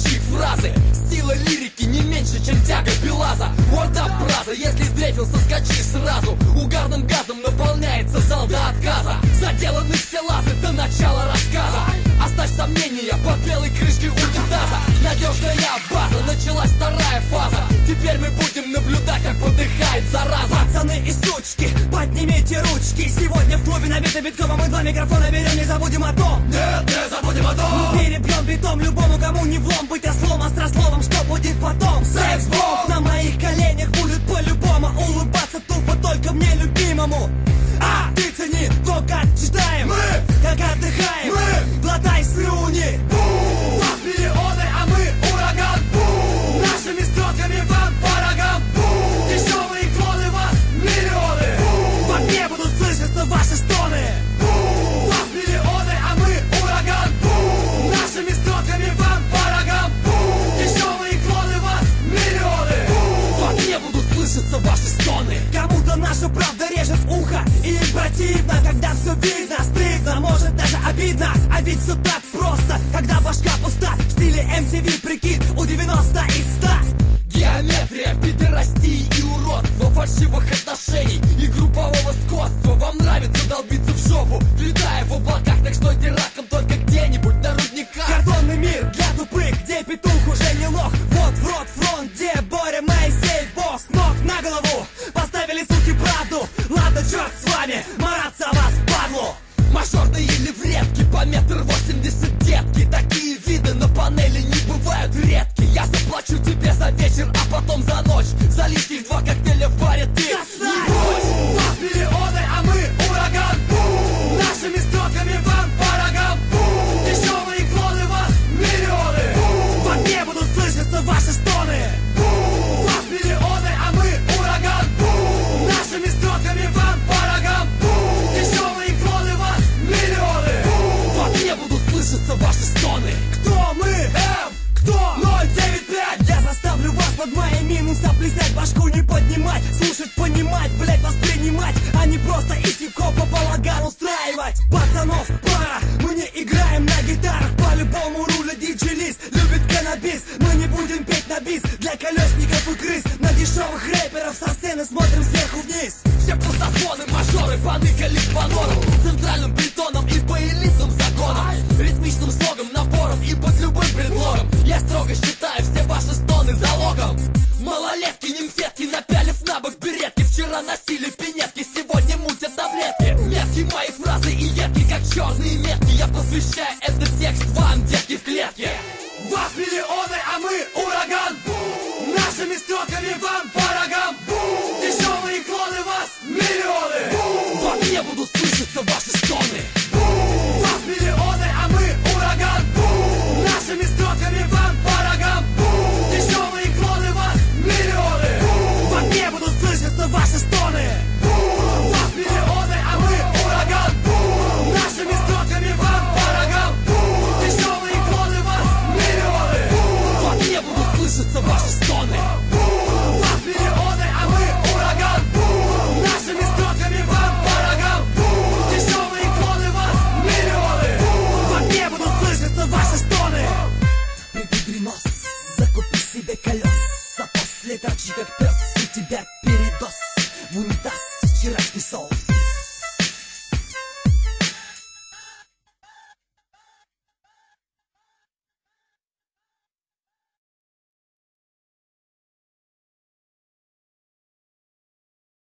общие фразы. Сила лирики не меньше, чем тяга Белаза. Word up, браза, если сдрефился, скачи сразу. Угарным газом наполняется зал до отказа. Заделаны все лазы до начала рассказа. Оставь сомнения под белой крышкой унитаза. Надежная база, началась вторая фаза. Теперь мы будем наблюдать, как подыхает зараза. Пацаны и сучки, поднимите ручки. Сегодня в клубе набито битком, а мы два микрофона берем. Не забудем о том, нет, не забудем о том. Мы перебьем битом любому, кому не влом. Быть ослом, острословом, что будет потом. Секс-бомб на моих коленях будет по-любому. Улыбаться тупо только мне любимому. А ты цени то, как читаем, мы, как отдыхаем, мы, глотай слюни. Вас миллионы, а мы ураган. Нашими строками вам по рогам. Дешевые клоны, вас миллионы. В огне будут слышаться ваши стоны. Вас миллионы, а мы ураган. Нашими строками вам по рогам. Дешевые клоны, вас миллионы. В огне будут слышаться ваши стоны. Кому-то наша правда режет ухо, и им противно, когда все видно. Стыдно, может даже обидно. А ведь все так просто, когда башка пуста. В стиле MTV, прикид, у 90 из 100. Геометрия, пидорастии и уродство, фальшивых отношений и группового скотства. Вам нравится долбиться в жопу, летая в облаках, так стойте раком только где-нибудь на рудниках. Картонный мир для тупых, где петух уже не лох. Вот в рот фронт, где Боря Моисей босс. Ног на голову, поставили суки правду. Ладно, черт с вами, мараться вас падлу. Мажорные левретки по 1,80 м, детки. Такие виды на панели не бывают редки. Я заплачу тебе за вечер, а потом за ночь. За лишних 2 коктейля в баре ты не брось. Вас миллионы, а мы ураган. Нашими строками вам по рогам. Дешевые клоны, вас миллионы. В огне будут слышаться ваши стоны. Вас миллионы, а мы ураган. Нашими строками вам по рогам. Дешевые клоны, вас миллионы. В огне будут слышаться ваши стоны. Кто мы? Кто? 095. Я заставлю вас под мои минуса плясать, башку не поднимать, слушать, понимать, блять, воспринимать, а не просто из хип-хопа балаган устраивать. Пацанов пара, мы не играем на гитарах, по-любому руля диджей-лист любит каннабис. Мы не будем петь на бис для колесников и крыс. На дешевых рэперов со сцены смотрим сверху вниз. Все пустозвоны, мажоры поныкались по норам, центральным притоном и по элитным законам, ритмичным слогом, набором и под любым предлогом. Я строго считаю все ваши стоны залогом. Малолетки, нимфетки, напялив на бок беретки. Вчера носили пинетки, сегодня мутят таблетки. Метки мои фразы и едки, как черные метки. Я посвящаю этот текст вам, детки, в клетке. Вас миллионы, а мы ураган. Нашими строками вам по рогам. Дешевые клоны, вас миллионы. В огне будут слышаться ваши стоны. Вас миллионы, а мы ураган. Нашими строками вам по рогам. Дешевые клоны, вас миллионы. В огне будут слышаться ваши стоны. Вас миллионы, а мы ураган. Нашими строками вам по рогам. Дешевые клоны, вас миллионы. В огне будут слышаться ваши стоны. Вас миллионы, а мы ураган. Нашими строками вам по рогам. Дешевые клоны, вас миллионы. В огне будут слышаться ваши стоны. Прибедри нос, закупи себе колес, а после торчи как пес, у тебя передоз в унитаз вчерашний соус.